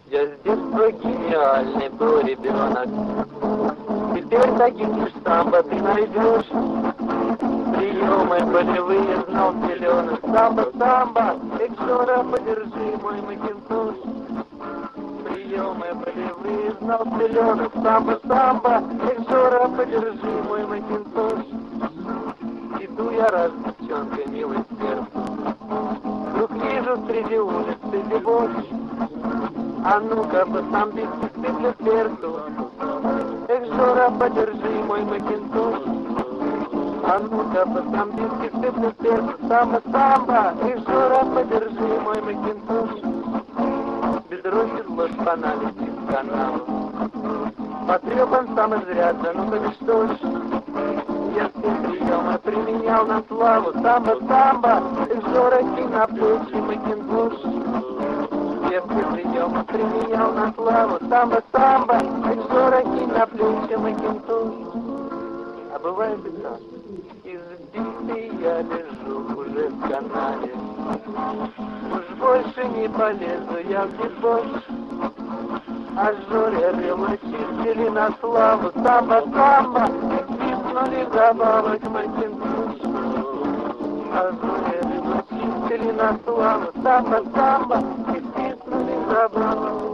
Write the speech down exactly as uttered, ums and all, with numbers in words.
Я с детства гениальный был ребенок. Теперь таких лишь самбо ты найдешь. Приемы полевые знал зеленых. Самбо, самбо, экшора, подержи мой макинтош. Приемы полевые знал зеленых. Самбо, самбо, экшора, подержи мой макинтош. Иду я раз с девчонкой, милый сердце. Вдруг вижу среди улицы дебош. А ну-ка, по-самбийски сыплю перцу. Эх, Жора, подержи мой макинтош. А ну-ка, по-самбийски сыплю перцу. Самбо-самбо, эх, Жора, подержи мой макинтош. Бедро седло шпанами из канала. Потрепан сам изрядно, ну-ка, что ж. Я все приемы применял на славу. Самбо-самбо, эх, Жора, кинь на плечи макинтош. Я все приемы применял на славу. Самбо-самбо, экшора, кинь на плечи макинтош. А бывает и так, избитый я лежу уже в канале. Уж больше не полезу я в дебош. А Жоре рыло чистили на славу. Самбо-самбо, свистнули добавок макинтош. А Жоре рыло чистили на славу. Самбо-самбо, забрала.